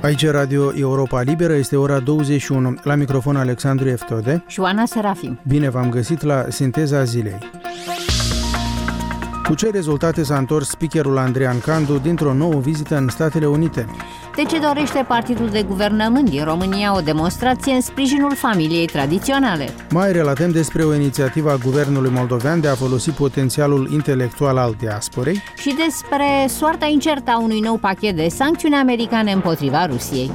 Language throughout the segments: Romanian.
Aici Radio Europa Liberă, este ora 21. La microfon Alexandru Eftode și Oana Serafim. Bine v-am găsit la Sinteza Zilei. Cu ce rezultate s-a întors speakerul Andrian Candu dintr-o nouă vizită în Statele Unite? De ce dorește partidul de guvernământ din România o demonstrație în sprijinul familiei tradiționale? Mai relatăm despre o inițiativă a guvernului moldovean de a folosi potențialul intelectual al diasporei și despre soarta incertă a unui nou pachet de sancțiuni americane împotriva Rusiei.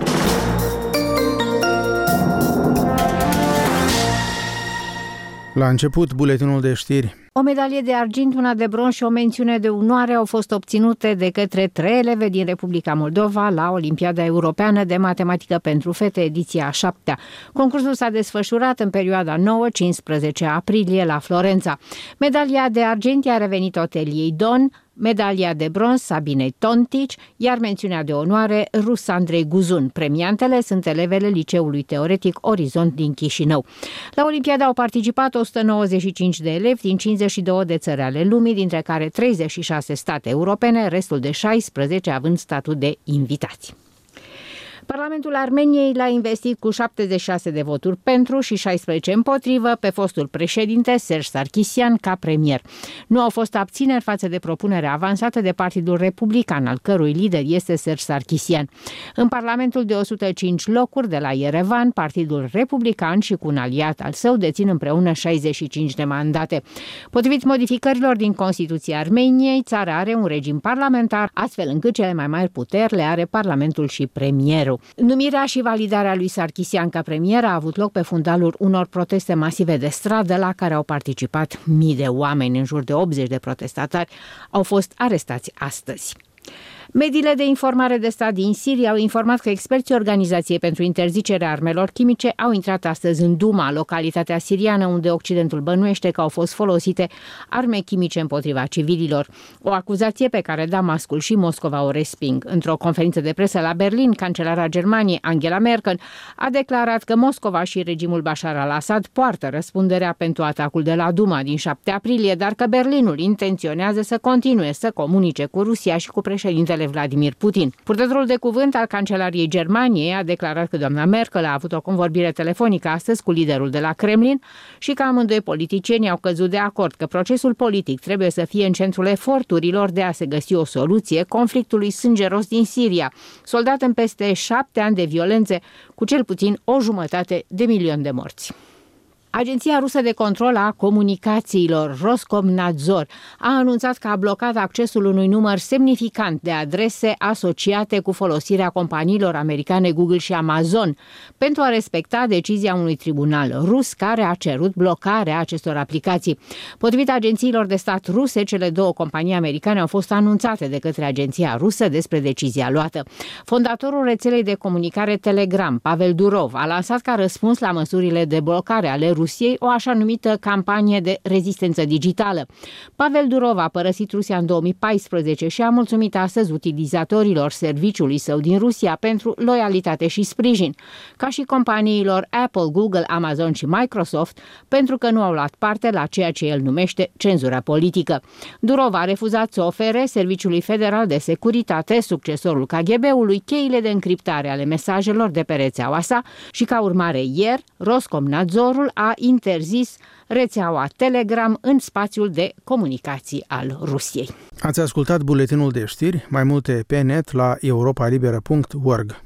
La început, buletinul de știri. O medalie de argint, una de bronz și o mențiune de onoare au fost obținute de către 3 eleve din Republica Moldova la Olimpiada Europeană de Matematică pentru Fete, ediția a 7-a. Concursul s-a desfășurat în perioada 9-15 aprilie la Florența. Medalia de argint i-a revenit Oteliei Don, medalia de bronz Sabinei Tontici, iar mențiunea de onoare rus Andrei Guzun. Premiantele sunt elevele Liceului Teoretic Orizont din Chișinău. La Olimpiada au participat 195 de elevi din 52 de țări ale lumii, dintre care 36 state europene, restul de 16 având statut de invitați. Parlamentul Armeniei l-a investit cu 76 de voturi pentru și 16 împotrivă pe fostul președinte Serge Sarkisian ca premier. Nu au fost abțineri față de propunerea avansată de Partidul Republican, al cărui lider este Serge Sarkisian. În Parlamentul de 105 locuri de la Yerevan, Partidul Republican și cu un aliat al său dețin împreună 65 de mandate. Potrivit modificărilor din Constituția Armeniei, țara are un regim parlamentar, astfel încât cele mai mari puteri le are Parlamentul și premierul. Numirea și validarea lui Sarkisian ca premier a avut loc pe fundalul unor proteste masive de stradă la care au participat mii de oameni. În jur de 80 de protestatari au fost arestați astăzi. Mediile de informare de stat din Siria au informat că experții Organizației pentru Interzicerea Armelor Chimice au intrat astăzi în Duma, localitatea siriană unde Occidentul bănuiește că au fost folosite arme chimice împotriva civililor. O acuzație pe care Damascul și Moscova o resping. Într-o conferință de presă la Berlin, cancelara Germaniei Angela Merkel a declarat că Moscova și regimul Bashar al-Assad poartă răspunderea pentru atacul de la Duma din 7 aprilie, dar că Berlinul intenționează să continue să comunice cu Rusia și cu președintele Vladimir Putin. Purtătorul de cuvânt al Cancelariei Germaniei a declarat că doamna Merkel a avut o convorbire telefonică astăzi cu liderul de la Kremlin și că amândoi politicieni au căzut de acord că procesul politic trebuie să fie în centrul eforturilor de a se găsi o soluție conflictului sângeros din Siria, soldat în peste 7 ani de violențe, cu cel puțin 1,5 milion de morți. Agenția Rusă de Control a Comunicațiilor, Roskomnadzor, a anunțat că a blocat accesul unui număr semnificant de adrese asociate cu folosirea companiilor americane Google și Amazon pentru a respecta decizia unui tribunal rus care a cerut blocarea acestor aplicații. Potrivit agențiilor de stat ruse, cele 2 companii americane au fost anunțate de către agenția rusă despre decizia luată. Fondatorul rețelei de comunicare Telegram, Pavel Durov, a lansat ca răspuns la măsurile de blocare ale Rusiei o așa numită campanie de rezistență digitală. Pavel Durov a părăsit Rusia în 2014 și a mulțumit astăzi utilizatorilor serviciului său din Rusia pentru loialitate și sprijin, ca și companiilor Apple, Google, Amazon și Microsoft, pentru că nu au luat parte la ceea ce el numește cenzura politică. Durov a refuzat să ofere Serviciului Federal de Securitate, succesorul KGB-ului, cheile de încriptare ale mesajelor de pe rețeaua sa și, ca urmare, ieri, Roskomnadzorul a interzis rețeaua Telegram în spațiul de comunicații al Rusiei. Ați ascultat buletinul de știri, mai multe pe net la europalibera.org.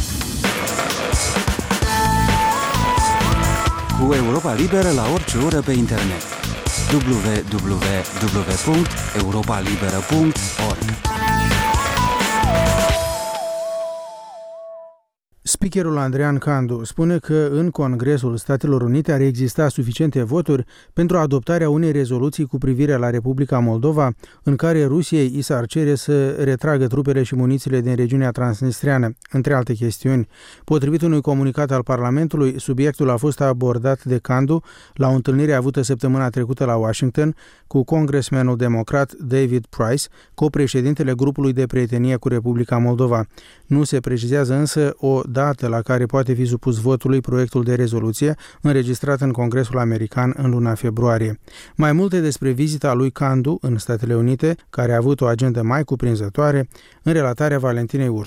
Cu Europa Liberă la orice oră pe internet. www.europalibera.org. Speakerul Andrian Candu spune că în Congresul Statelor Unite ar exista suficiente voturi pentru adoptarea unei rezoluții cu privire la Republica Moldova, în care Rusiei i s-ar cere să retragă trupele și munițiile din regiunea transnistreană, între alte chestiuni. Potrivit unui comunicat al Parlamentului, subiectul a fost abordat de Candu la o întâlnire avută săptămâna trecută la Washington cu congresmenul democrat David Price, copreședintele grupului de prietenie cu Republica Moldova. Nu se precizează însă o dată la care poate fi supus votului proiectul de rezoluție înregistrat în Congresul American în luna februarie. Mai multe despre vizita lui Candu în Statele Unite, care a avut o agendă mai cuprinzătoare, în relatarea Valentinei Ursu.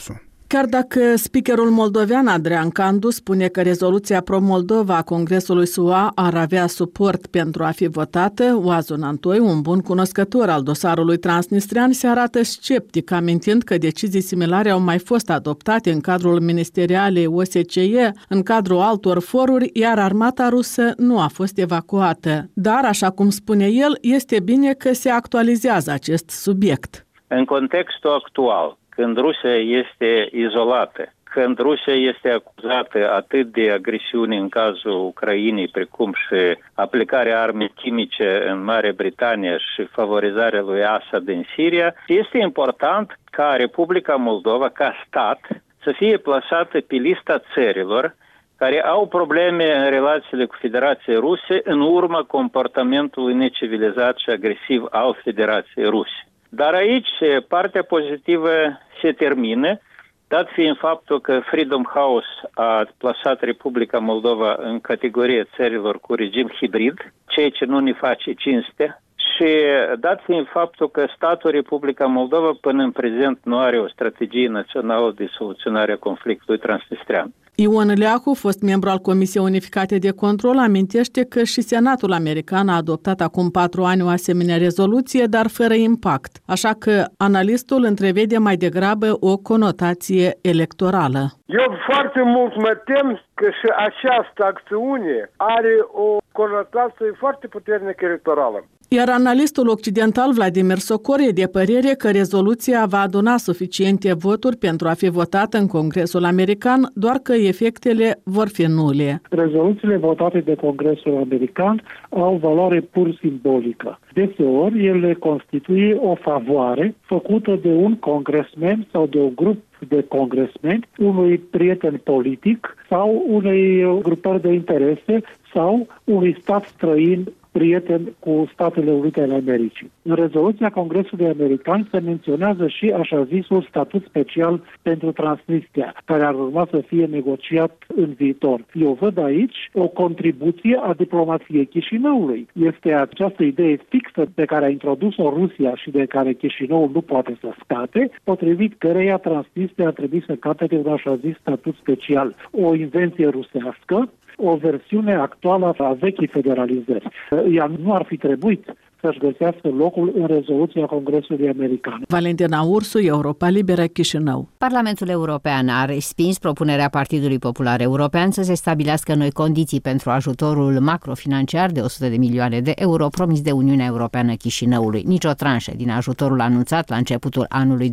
Chiar dacă speakerul moldovean Adrian Candu spune că rezoluția pro-Moldova a Congresului SUA ar avea suport pentru a fi votată, Oazon Antoi, un bun cunoscător al dosarului transnistrian, se arată sceptic, amintind că decizii similare au mai fost adoptate în cadrul ministerialei OSCE, în cadrul altor foruri, iar armata rusă nu a fost evacuată. Dar, așa cum spune el, este bine că se actualizează acest subiect. În contextul actual, când Rusia este izolată, când Rusia este acuzată atât de agresiune în cazul Ucrainei, precum și aplicarea armei chimice în Marea Britanie și favorizarea lui Assad în Siria, este important ca Republica Moldova, ca stat, să fie plasată pe lista țărilor care au probleme în relațiile cu Federația Rusă în urma comportamentului necivilizat și agresiv al Federației Ruse. Dar aici partea pozitivă se termină, dat fiind faptul că Freedom House a plasat Republica Moldova în categoria țărilor cu regim hibrid, ceea ce nu ne face cinste, și dat fiind faptul că statul Republica Moldova până în prezent nu are o strategie națională de soluționare a conflictului transnistrian. Ion Leacu, fost membru al Comisiei Unificate de Control, amintește că și Senatul american a adoptat acum 4 ani o asemenea rezoluție, dar fără impact. Așa că analistul întrevede mai degrabă o conotație electorală. Eu foarte mult mă tem că și această acțiune are o conotație foarte puternică electorală. Iar analistul occidental Vladimir Socor e de părere că rezoluția va aduna suficiente voturi pentru a fi votată în Congresul american, doar că efectele vor fi nule. Rezoluțiile votate de Congresul american au valoare pur simbolică. Deseori ele constituie o favoare făcută de un congresmen sau de un grup de congresmeni, unui prieten politic sau unei grupări de interese sau unui stat străin prieten cu Statele Unite ale Americii. În rezoluția Congresului American se menționează și așa zisul statut special pentru Transnistria, care ar urma să fie negociat în viitor. Eu văd aici o contribuție a diplomației Chișinăului. Este această idee fixă pe care a introdus-o Rusia și de care Chișinăul nu poate să scape, potrivit căreia Transnistria ar trebui să capete un așa zis statut special. O invenție rusească, o versiune actuală a vechii federalizări. Ea nu ar fi trebuit să-și găsească locul în rezoluția Congresului American. Valentina Ursu, Europa Liberă, Chișinău. Parlamentul European a respins propunerea Partidului Popular European să se stabilească noi condiții pentru ajutorul macrofinanciar de 100 de milioane de euro promis de Uniunea Europeană Chișinăului. Nici o tranșă din ajutorul anunțat la începutul anului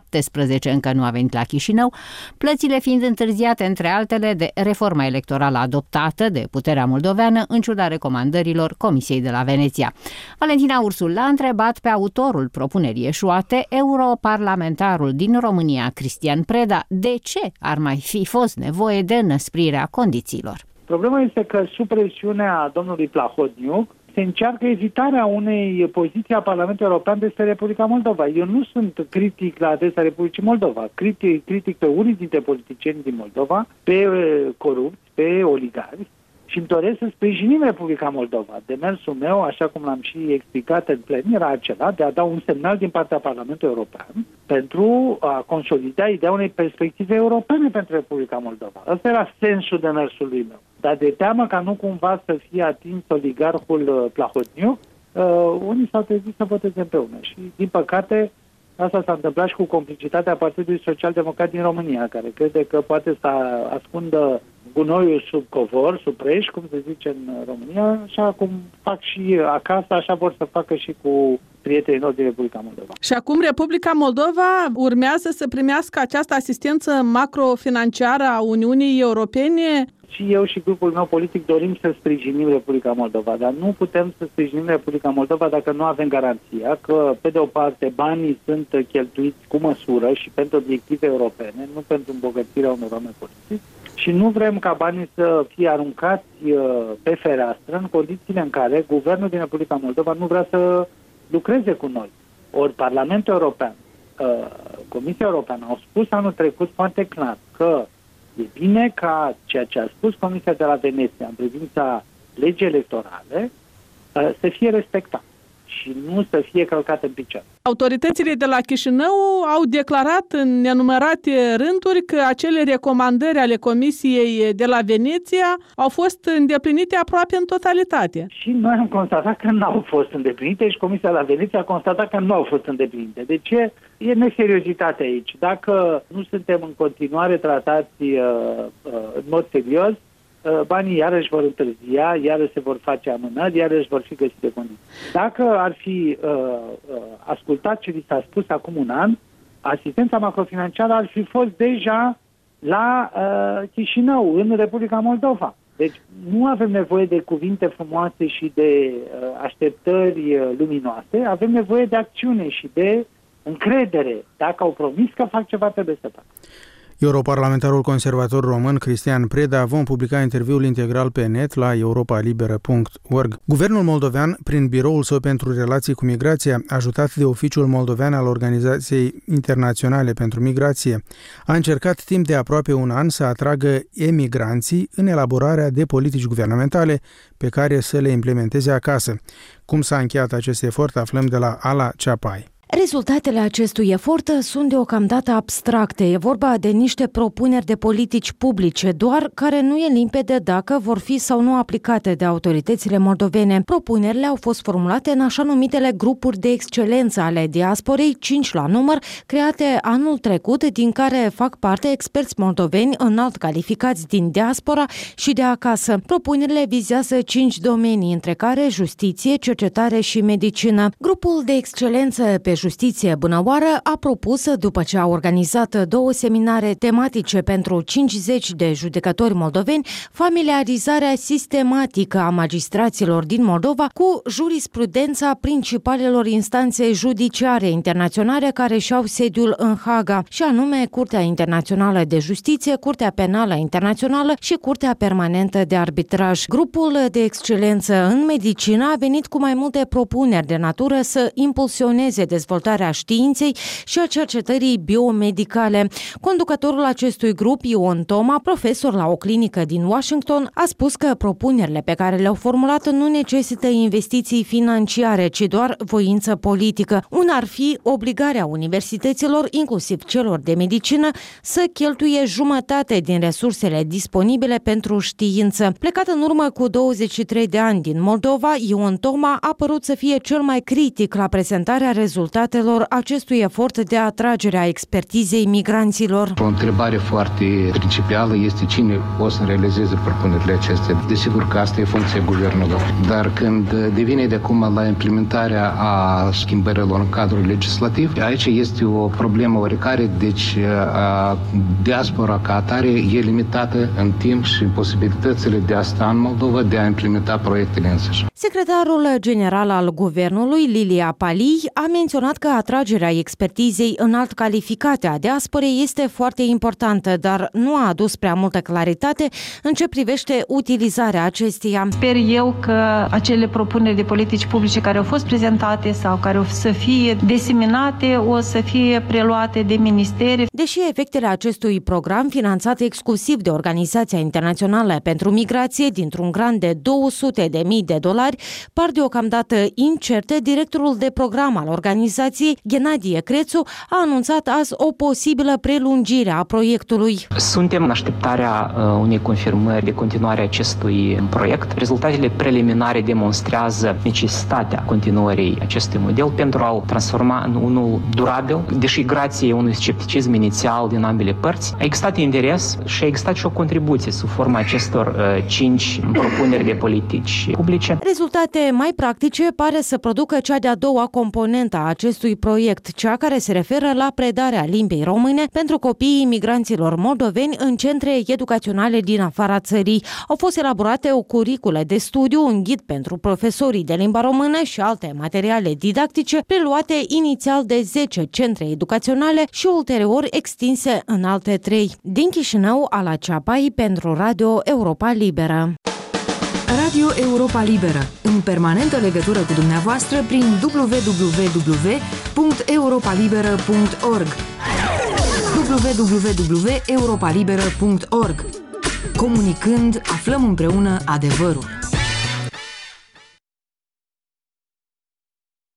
2017 încă nu a venit la Chișinău, plățile fiind întârziate, între altele, de reforma electorală adoptată de puterea moldoveană în ciuda recomandărilor Comisiei de la Veneția. Valentina Ursul l-a întrebat pe autorul propunerii eșuate, europarlamentarul din România, Cristian Preda, de ce ar mai fi fost nevoie de înăsprirea condițiilor. Problema este că sub presiunea domnului Plahotniuc se încearcă evitarea unei poziții a Parlamentului European despre Republica Moldova. Eu nu sunt critic la adresa Republicii Moldova, critic pe unii dintre politicieni din Moldova, pe corupți, pe oligarhi, și îmi doresc să sprijinim Republica Moldova. Demersul meu, așa cum l-am și explicat în plen, era acela de a da un semnal din partea Parlamentului European pentru a consolida ideea unei perspective europene pentru Republica Moldova. Ăsta era sensul demersului meu. Dar de teamă ca nu cumva să fie atins oligarhul Plahotniuc, unii s-au trezit să voteze împreună. Și, din păcate, asta s-a întâmplat și cu complicitatea Partidului Social-Democrat din România, care crede că poate să ascundă gunoiul sub covor, sub preș, cum se zice în România, așa cum fac și acasă, așa vor să facă și cu prietenii noștri din Republica Moldova. Și acum Republica Moldova urmează să primească această asistență macrofinanciară a Uniunii Europene? Și eu și grupul meu politic dorim să sprijinim Republica Moldova, dar nu putem să sprijinim Republica Moldova dacă nu avem garanția că, pe de o parte, banii sunt cheltuiți cu măsură și pentru obiective europene, nu pentru îmbogățirea unor oameni politici. Și nu vrem ca banii să fie aruncați pe fereastră în condițiile în care guvernul din Republica Moldova nu vrea să lucreze cu noi. Ori Parlamentul European, Comisia Europeană au spus anul trecut foarte clar că e bine ca ceea ce a spus Comisia de la Veneția în privința legii electorale să fie respectat. și nu să fie călcat în picioare. Autoritățile de la Chișinău au declarat în nenumărate rânduri că acele recomandări ale Comisiei de la Veneția au fost îndeplinite aproape în totalitate. Și noi am constatat că nu au fost îndeplinite și Comisia de la Veneția a constatat că nu au fost îndeplinite. De ce? E neseriozitate aici. Dacă nu suntem în continuare tratați în mod serios, banii iarăși vor întârzia, iarăși se vor face amânări, iarăși vor fi găsite condiții. Dacă ar fi ascultat ce li s-a spus acum un an, asistența macrofinanciară ar fi fost deja la Chișinău, în Republica Moldova. Deci nu avem nevoie de cuvinte frumoase și de așteptări luminoase, avem nevoie de acțiune și de încredere. Dacă au promis că fac ceva, trebuie să fac. Europarlamentarul conservator român Cristian Preda vom publica interviul integral pe net la europalibera.org. Guvernul moldovean, prin biroul său pentru relații cu migrația, ajutat de Oficiul Moldovean al Organizației Internaționale pentru Migrație, a încercat timp de aproape un an să atragă emigranții în elaborarea de politici guvernamentale pe care să le implementeze acasă. Cum s-a încheiat acest efort, aflăm de la Ala Ceapai. Rezultatele acestui efort sunt deocamdată abstracte. E vorba de niște propuneri de politici publice, doar care nu e limpede dacă vor fi sau nu aplicate de autoritățile moldovene. Propunerile au fost formulate în așa numitele grupuri de excelență ale diasporei, 5 la număr, create anul trecut, din care fac parte experți moldoveni înalt calificați din diaspora și de acasă. Propunerile vizează 5 domenii, între care justiție, cercetare și medicină. Grupul de excelență pe Justiție Bunăoară a propus, după ce a organizat 2 seminare tematice pentru 50 de judecători moldoveni, familiarizarea sistematică a magistraților din Moldova cu jurisprudența principalelor instanțe judiciare internaționale care și-au sediul în Haga, și anume Curtea Internațională de Justiție, Curtea Penală Internațională și Curtea Permanentă de Arbitraj. Grupul de excelență în medicină a venit cu mai multe propuneri de natură să impulsioneze dezvoltarea științei și a cercetării biomedicale. Conducătorul acestui grup, Ion Toma, profesor la o clinică din Washington, a spus că propunerile pe care le-au formulat nu necesită investiții financiare, ci doar voință politică. Una ar fi obligarea universităților, inclusiv celor de medicină, să cheltuie jumătate din resursele disponibile pentru știință. Plecat în urmă cu 23 de ani din Moldova, Ion Toma a părut să fie cel mai critic la prezentarea rezultatelor acestui efort de atragere a expertizei migranților. O întrebare foarte principială este cine o să realizeze propunerile acestea. Desigur că asta e funcția guvernului, dar când devine de acum la implementarea a schimbărilor în cadrul legislativ, aici este o problemă oricare, deci diaspora ca atare e limitată în timp și posibilitățile de a sta în Moldova, de a implementa proiectele însăși. Secretarul general al guvernului, Lilia Palii, a menționat că atragerea expertizei înalt calificate a diasporei este foarte importantă, dar nu a adus prea multă claritate în ce privește utilizarea acesteia. Sper eu că acele propuneri de politici publice care au fost prezentate sau care o să fie diseminate o să fie preluate de ministeri. Deși efectele acestui program, finanțat exclusiv de Organizația Internațională pentru Migrație, dintr-un grant de $200.000, par deocamdată incerte, directorul de program al organizației, Ghenadie Crețu, a anunțat azi o posibilă prelungire a proiectului. Suntem în așteptarea unei confirmări de continuare a acestui proiect. Rezultatele preliminare demonstrează necesitatea continuării acestui model pentru a-l transforma în unul durabil. Deși grație unui scepticism inițial din ambele părți, a existat interes și a existat și o contribuție sub forma acestor 5 propuneri de politici publice. Rezultate mai practice pare să producă cea de-a doua componentă a acestui proiect, cea care se referă la predarea limbii române pentru copiii migranților moldoveni în centre educaționale din afara țării. Au fost elaborate o curriculă de studiu, un ghid pentru profesorii de limba română și alte materiale didactice, preluate inițial de 10 centre educaționale și ulterior extinse în alte 3. Din Chișinău, Ala Ceapai pentru Radio Europa Liberă. Radio Europa Liberă, în permanentă legătură cu dumneavoastră prin www.europalibera.org www.europalibera.org. Comunicând, aflăm împreună adevărul.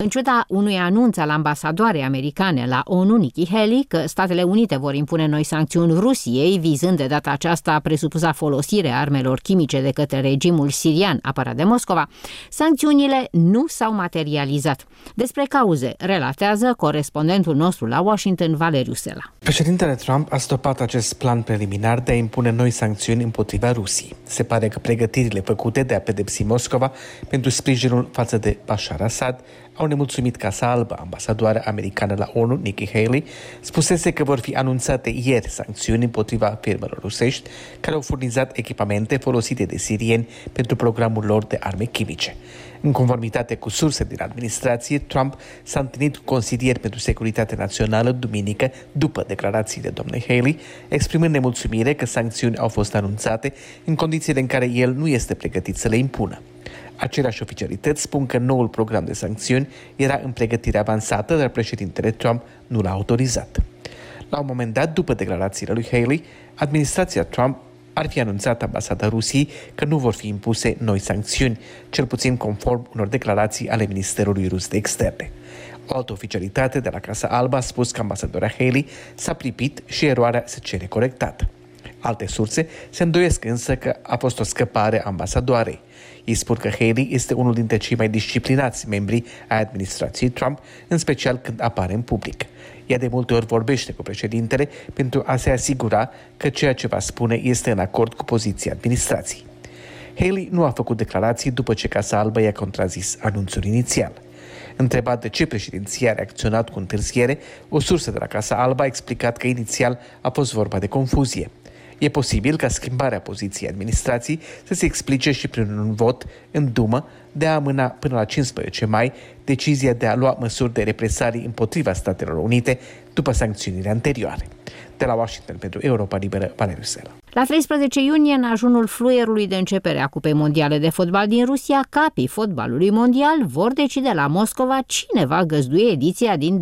În ciuda unui anunț al ambasadoarei americane la ONU, Nikki Haley, că Statele Unite vor impune noi sancțiuni Rusiei, vizând de data aceasta presupusa folosire a armelor chimice de către regimul sirian apărat de Moscova, sancțiunile nu s-au materializat. Despre cauze relatează corespondentul nostru la Washington, Valeriu Sela. Președintele Trump a stopat acest plan preliminar de a impune noi sancțiuni împotriva Rusiei. Se pare că pregătirile făcute de a pedepsi Moscova pentru sprijinul față de Bashar Assad au nemulțumit Casa Albă. Ambasadoarea americană la ONU, Nikki Haley, spusese că vor fi anunțate ieri sancțiuni împotriva firmelor rusești care au furnizat echipamente folosite de sirieni pentru programul lor de arme chimice. În conformitate cu surse din administrație, Trump s-a întâlnit cu consilieri pentru securitate națională duminică după declarațiile doamnei Haley, exprimând nemulțumire că sancțiuni au fost anunțate în condițiile în care el nu este pregătit să le impună. Aceleași oficialități spun că noul program de sancțiuni era în pregătire avansată, dar președintele Trump nu l-a autorizat. La un moment dat, după declarațiile lui Haley, administrația Trump ar fi anunțat ambasada Rusiei că nu vor fi impuse noi sancțiuni, cel puțin conform unor declarații ale Ministerului Rus de Externe. O altă oficialitate de la Casa Albă a spus că ambasadora Haley s-a pripit și eroarea se cere corectată. Alte surse se îndoiesc însă că a fost o scăpare a ambasadoarei. Ei spun că Haley este unul dintre cei mai disciplinați membri ai administrației Trump, în special când apare în public. Ea de multe ori vorbește cu președintele pentru a se asigura că ceea ce va spune este în acord cu poziția administrației. Haley nu a făcut declarații după ce Casa Albă i-a contrazis anunțul inițial. Întrebat de ce președinția a reacționat cu întârziere, o sursă de la Casa Albă a explicat că inițial a fost vorba de confuzie. E posibil ca schimbarea poziției administrației să se explice și prin un vot în Dumă de a amâna până la 15 mai decizia de a lua măsuri de represalii împotriva Statelor Unite după sancțiunile anterioare. De la Washington pentru Europa Liberă, Valeriu Sela. La 13 iunie, în ajunul fluierului de începere a Cupei Mondiale de Fotbal din Rusia, capii fotbalului mondial vor decide la Moscova cine va găzdui ediția din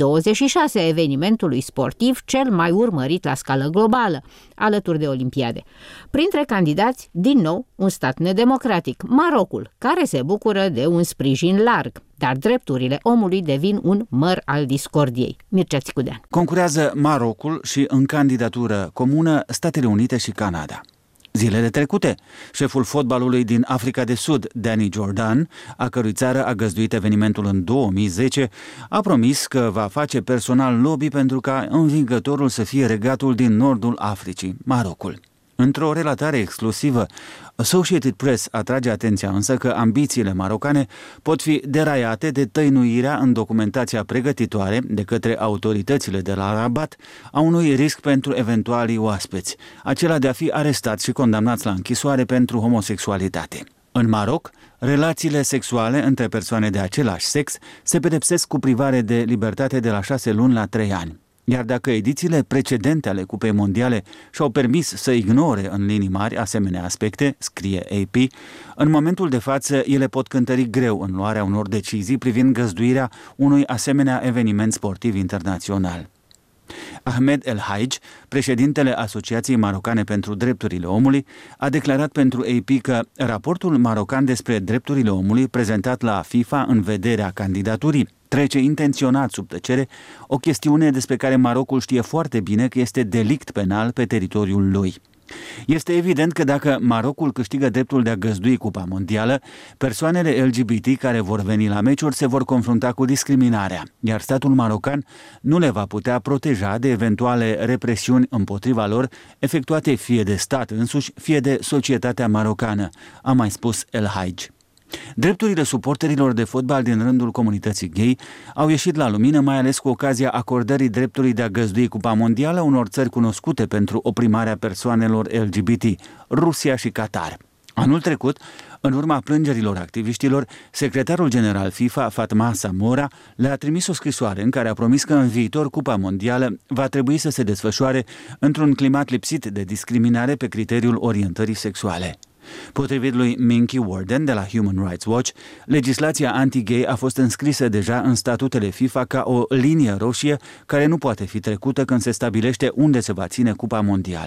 2026 a evenimentului sportiv cel mai urmărit la scală globală, alături de Olimpiade. Printre candidați, din nou, un stat nedemocratic, Marocul, care se bucură de un sprijin larg. Dar drepturile omului devin un măr al discordiei. Mircea Țicudean. Concurează Marocul și în candidatură comună Statele Unite și Canada. Zilele trecute, șeful fotbalului din Africa de Sud, Danny Jordan, a cărui țară a găzduit evenimentul în 2010, a promis că va face personal lobby pentru ca învingătorul să fie regatul din nordul Africii, Marocul. Într-o relatare exclusivă, Associated Press atrage atenția însă că ambițiile marocane pot fi deraiate de tăinuirea în documentația pregătitoare de către autoritățile de la Rabat a unui risc pentru eventualii oaspeți, acela de a fi arestați și condamnați la închisoare pentru homosexualitate. În Maroc, relațiile sexuale între persoane de același sex se pedepsesc cu privare de libertate de la 6 luni la 3 ani. Iar dacă edițiile precedente ale Cupei Mondiale și-au permis să ignore în linii mari asemenea aspecte, scrie AP, în momentul de față ele pot cântări greu în luarea unor decizii privind găzduirea unui asemenea eveniment sportiv internațional. Ahmed El Haj, președintele Asociației Marocane pentru Drepturile Omului, a declarat pentru AP că raportul marocan despre drepturile omului prezentat la FIFA în vederea candidaturii trece intenționat sub tăcere o chestiune despre care Marocul știe foarte bine că este delict penal pe teritoriul lui. Este evident că dacă Marocul câștigă dreptul de a găzdui Cupa Mondială, persoanele LGBT care vor veni la meciuri se vor confrunta cu discriminarea, iar statul marocan nu le va putea proteja de eventuale represiuni împotriva lor, efectuate fie de stat însuși, fie de societatea marocană, a mai spus El Haj. Drepturile suporterilor de fotbal din rândul comunității gay au ieșit la lumină, mai ales cu ocazia acordării dreptului de a găzdui Cupa Mondială unor țări cunoscute pentru oprimarea persoanelor LGBT, Rusia și Qatar. Anul trecut, în urma plângerilor activiștilor, secretarul general FIFA, Fatma Samora, le-a trimis o scrisoare în care a promis că în viitor Cupa Mondială va trebui să se desfășoare într-un climat lipsit de discriminare pe criteriul orientării sexuale. Potrivit lui Minky Warden de la Human Rights Watch, legislația anti-gay a fost înscrisă deja în statutele FIFA ca o linie roșie care nu poate fi trecută când se stabilește unde se va ține Cupa Mondială.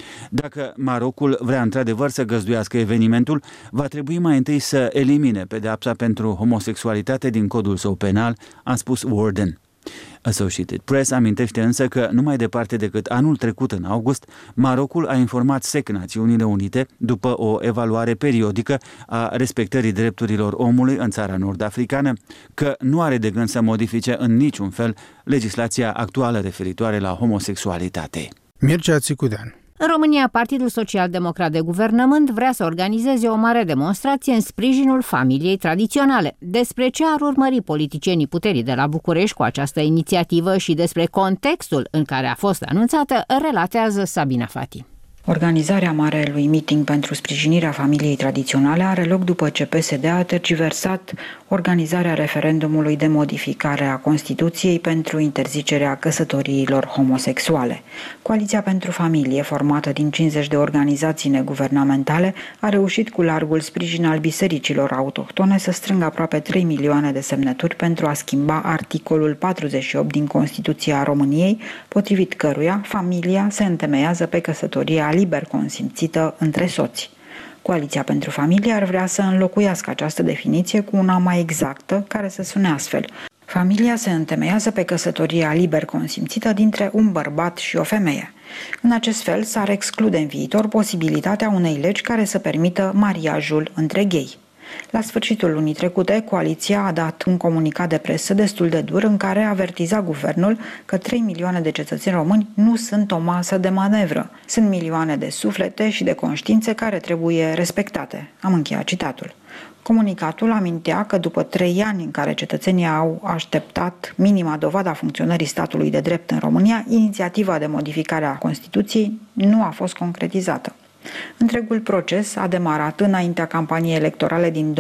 Dacă Marocul vrea într-adevăr să găzduiască evenimentul, va trebui mai întâi să elimine pedeapsa pentru homosexualitate din codul său penal, a spus Warden. Associated Press amintește însă că nu mai departe decât anul trecut, în august, Marocul a informat SEC Națiunile Unite, după o evaluare periodică a respectării drepturilor omului în țara nord-africană, că nu are de gând să modifice în niciun fel legislația actuală referitoare la homosexualitate. Mircea Țicudean. În România, Partidul Social-Democrat de Guvernământ vrea să organizeze o mare demonstrație în sprijinul familiei tradiționale. Despre ce ar urmări politicienii puterii de la București cu această inițiativă și despre contextul în care a fost anunțată, relatează Sabina Fati. Organizarea marelui meeting pentru sprijinirea familiei tradiționale are loc după ce PSD a tergiversat organizarea referendumului de modificare a Constituției pentru interzicerea căsătoriilor homosexuale. Coaliția pentru Familie, formată din 50 de organizații neguvernamentale, a reușit cu largul sprijin al bisericilor autohtone să strângă aproape 3 milioane de semnături pentru a schimba articolul 48 din Constituția României, potrivit căruia familia se întemeiază pe căsătoria liber consimțită între soți. Coaliția pentru Familie ar vrea să înlocuiască această definiție cu una mai exactă, care să sune astfel: familia se întemeiază pe căsătoria liber consimțită dintre un bărbat și o femeie. În acest fel s-ar exclude în viitor posibilitatea unei legi care să permită mariajul între gay. La sfârșitul lunii trecute, coaliția a dat un comunicat de presă destul de dur în care avertiza guvernul că 3 milioane de cetățeni români nu sunt o masă de manevră. Sunt milioane de suflete și de conștiințe care trebuie respectate. Am încheiat citatul. Comunicatul amintea că după 3 ani în care cetățenii au așteptat minima dovadă a funcționării statului de drept în România, inițiativa de modificare a Constituției nu a fost concretizată. Întregul proces a demarat înaintea campaniei electorale din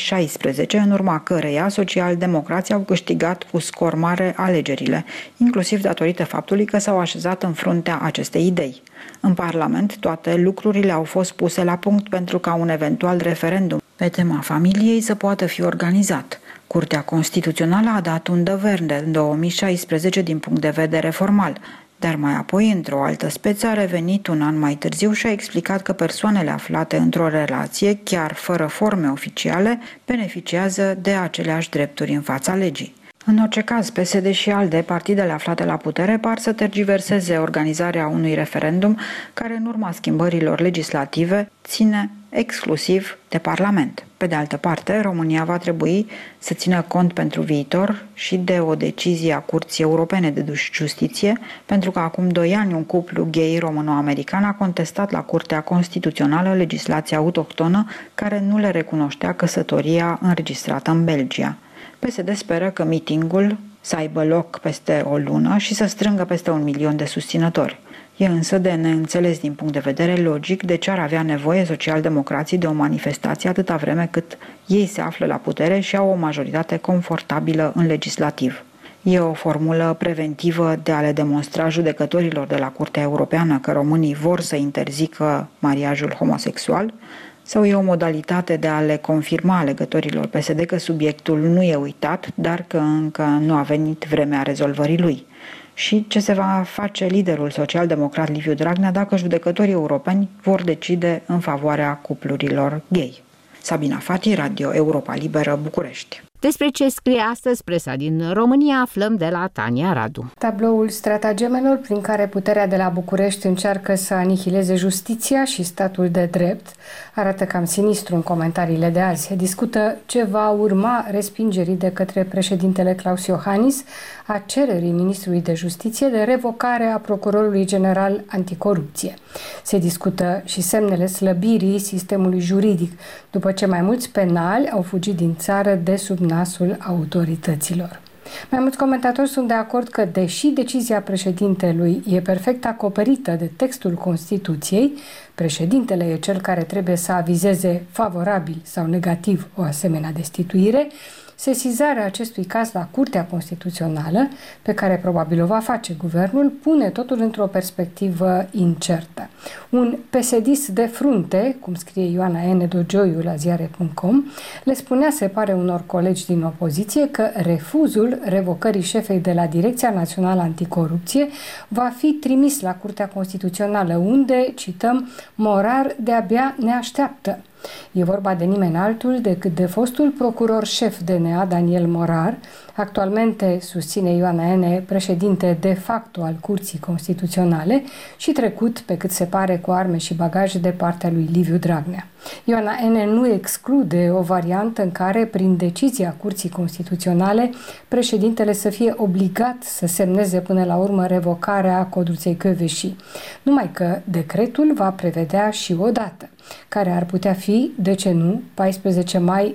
2016, în urma căreia socialdemocrații au câștigat cu scor mare alegerile, inclusiv datorită faptului că s-au așezat în fruntea acestei idei. În Parlament, toate lucrurile au fost puse la punct pentru ca un eventual referendum pe tema familiei să poată fi organizat. Curtea Constituțională a dat undă verde în 2016 din punct de vedere formal, dar mai apoi, într-o altă speță, a revenit un an mai târziu și a explicat că persoanele aflate într-o relație, chiar fără forme oficiale, beneficiază de aceleași drepturi în fața legii. În orice caz, PSD și ALDE, partidele aflate la putere, par să tergiverseze organizarea unui referendum care, în urma schimbărilor legislative, ține exclusiv de Parlament. Pe de altă parte, România va trebui să țină cont pentru viitor și de o decizie a Curții Europene de Justiție, pentru că acum 2 ani un cuplu gay româno-american a contestat la Curtea Constituțională legislația autohtonă care nu le recunoștea căsătoria înregistrată în Belgia. PSD speră că meetingul să aibă loc peste o lună și să strângă peste 1 milion de susținători. E însă de neînțeles din punct de vedere logic de ce ar avea nevoie socialdemocrații de o manifestație atâta vreme cât ei se află la putere și au o majoritate confortabilă în legislativ. E o formulă preventivă de a le demonstra judecătorilor de la Curtea Europeană că românii vor să interzică mariajul homosexual? Sau e o modalitate de a le confirma alegătorilor PSD că subiectul nu e uitat, dar că încă nu a venit vremea rezolvării lui? Și ce se va face liderul social-democrat Liviu Dragnea dacă judecătorii europeni vor decide în favoarea cuplurilor gay? Sabina Fati, Radio Europa Liberă, București. Despre ce scrie astăzi presa din România aflăm de la Tania Radu. Tabloul stratagemelor prin care puterea de la București încearcă să anihileze justiția și statul de drept arată cam sinistru în comentariile de azi. Discută ce va urma respingerii de către președintele Claus Iohannis a cererii ministrului de Justiție de revocare a procurorului general anticorupție. Se discută și semnele slăbirii sistemului juridic, după ce mai mulți penali au fugit din țară de sub nasul autorităților. Mai mulți comentatori sunt de acord că, deși decizia președintelui e perfect acoperită de textul Constituției, președintele e cel care trebuie să avizeze favorabil sau negativ o asemenea destituire Sesizarea acestui caz la Curtea Constituțională, pe care probabil o va face guvernul, pune totul într-o perspectivă incertă. Un PSD-ist de frunte, cum scrie Ioana N. Dogioiu la ziare.com, le spunea, se pare, unor colegi din opoziție că refuzul revocării șefei de la Direcția Națională Anticorupție va fi trimis la Curtea Constituțională, unde, cităm, Morar de-abia ne așteaptă. E vorba de nimeni altul decât de fostul procuror șef DNA, Daniel Morar, actualmente, susține Ioana N., președinte de facto al Curții Constituționale și trecut, pe cât se pare, cu arme și bagaje de partea lui Liviu Dragnea. Ioana N. nu exclude o variantă în care, prin decizia Curții Constituționale, președintele să fie obligat să semneze până la urmă revocarea Codruței Kövesi. Numai că decretul va prevedea și o dată, care ar putea fi, de ce nu, 14 mai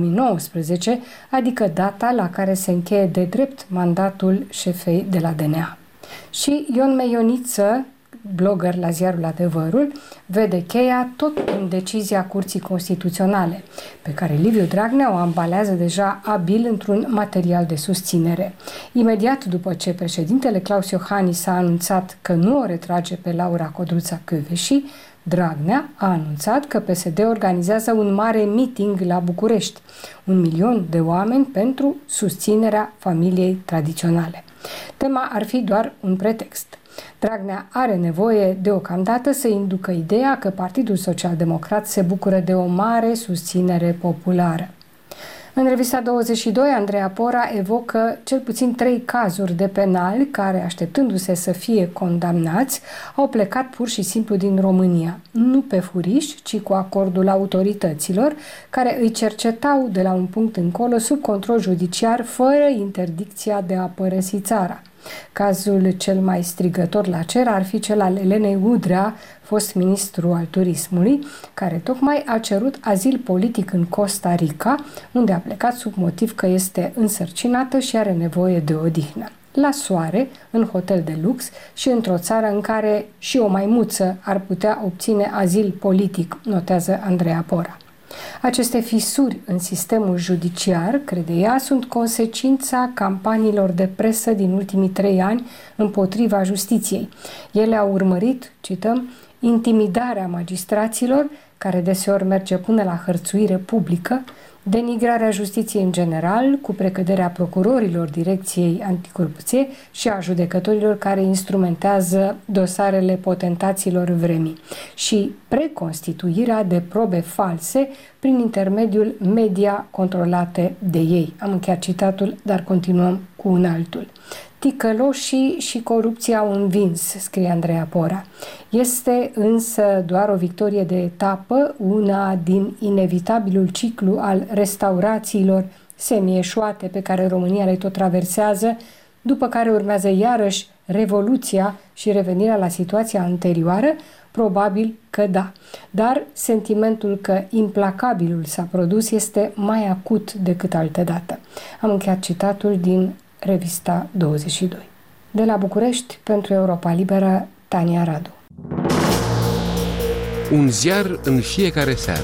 2019, adică data la care se încheie de drept mandatul șefei de la DNA. Și Ion Meioniță, blogger la ziarul Adevărul, vede cheia tot în decizia Curții Constituționale, pe care Liviu Dragnea o ambalează deja abil într-un material de susținere. Imediat după ce președintele Claus Iohannis a anunțat că nu o retrage pe Laura Codruța Kövesi, Dragnea a anunțat că PSD organizează un mare meeting la București, 1 milion de oameni pentru susținerea familiei tradiționale. Tema ar fi doar un pretext. Dragnea are nevoie deocamdată să inducă ideea că Partidul Social Democrat se bucură de o mare susținere populară. În revista 22, Andreea Pora evocă cel puțin 3 cazuri de penali care, așteptându-se să fie condamnați, au plecat pur și simplu din România. Nu pe furiș, ci cu acordul autorităților, care îi cercetau de la un punct încolo sub control judiciar, fără interdicția de a părăsi țara. Cazul cel mai strigător la cer ar fi cel al Elenei Udrea, fost ministru al turismului, care tocmai a cerut azil politic în Costa Rica, unde a plecat sub motiv că este însărcinată și are nevoie de odihnă. La soare, în hotel de lux și într-o țară în care și o maimuță ar putea obține azil politic, notează Andreea Pora. Aceste fisuri în sistemul judiciar, crede ea, sunt consecința campaniilor de presă din ultimii 3 ani împotriva justiției. Ele au urmărit, cităm, intimidarea magistraților, care deseori merge până la hărțuire publică, denigrarea justiției în general, cu precăderea procurorilor Direcției Anticorupție și a judecătorilor care instrumentează dosarele potentaților vremii și preconstituirea de probe false prin intermediul media controlate de ei. Am încheiat citatul, dar continuăm cu un altul. Ticăloșii și corupția au învins, scrie Andreea Pora. Este însă doar o victorie de etapă, una din inevitabilul ciclu al restaurațiilor semi-eșuate pe care România le tot traversează, după care urmează iarăși revoluția și revenirea la situația anterioară? Probabil că da. Dar sentimentul că implacabilul s-a produs este mai acut decât altădată. Am încheiat citatul din revista 22. De la București, pentru Europa Liberă, Tania Radu. Un ziar în fiecare seară.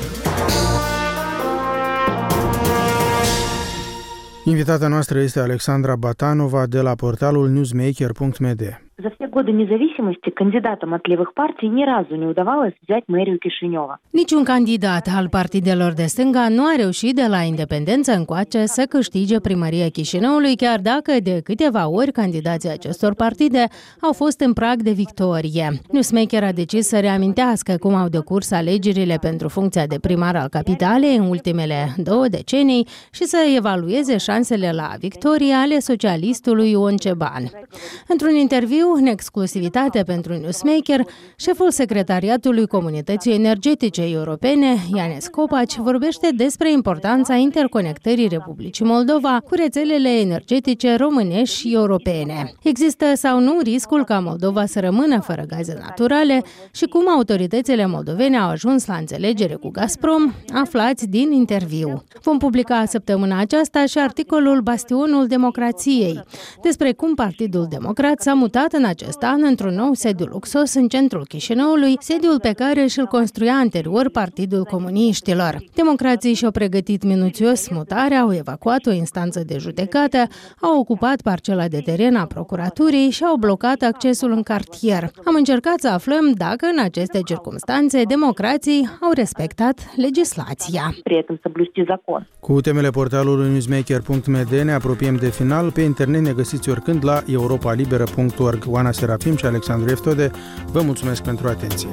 Invitata noastră este Alexandra Batanova de la portalul newsmaker.md. За все годы независимости кандидатам от левых партий ни разу не удавалось взять мэрию Кишинева. Niciun candidat al partidelor de stânga nu a reușit de la independență încoace să câștige primăria Chișinăului, chiar dacă de câteva ori candidații acestor partide au fost în prag de victorie. Newsmaker a decis să reamintească cum au decurs alegerile pentru funcția de primar al capitalei în ultimele 2 decenii și să evalueze șansele la victorie ale socialistului Ion Ceban. Într-un interviu în exclusivitate pentru Newsmaker, șeful Secretariatului Comunității Energetice Europene, Ianes Copaci, vorbește despre importanța interconectării Republicii Moldova cu rețelele energetice românești și europene. Există sau nu riscul ca Moldova să rămână fără gaze naturale și cum autoritățile moldovene au ajuns la înțelegere cu Gazprom, aflați din interviu. Vom publica săptămâna aceasta și articolul Bastionul Democrației, despre cum Partidul Democrat s-a mutat în acest acest an într-un nou sediu luxos în centrul Chișinăului, sediul pe care și-l construia anterior Partidul Comuniștilor. Democrații și-au pregătit minuțios mutarea, au evacuat o instanță de judecată, au ocupat parcela de teren a procuraturii și au blocat accesul în cartier. Am încercat să aflăm dacă în aceste circumstanțe democrații au respectat legislația. Cu temele portalului newsmaker.md ne apropiem de final. Pe internet ne găsiți oricând la europalibera.org. Oana Serafim și Alexandru Eftode, vă mulțumesc pentru atenție.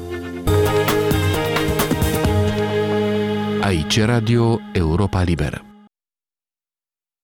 Aici Radio Europa Liberă.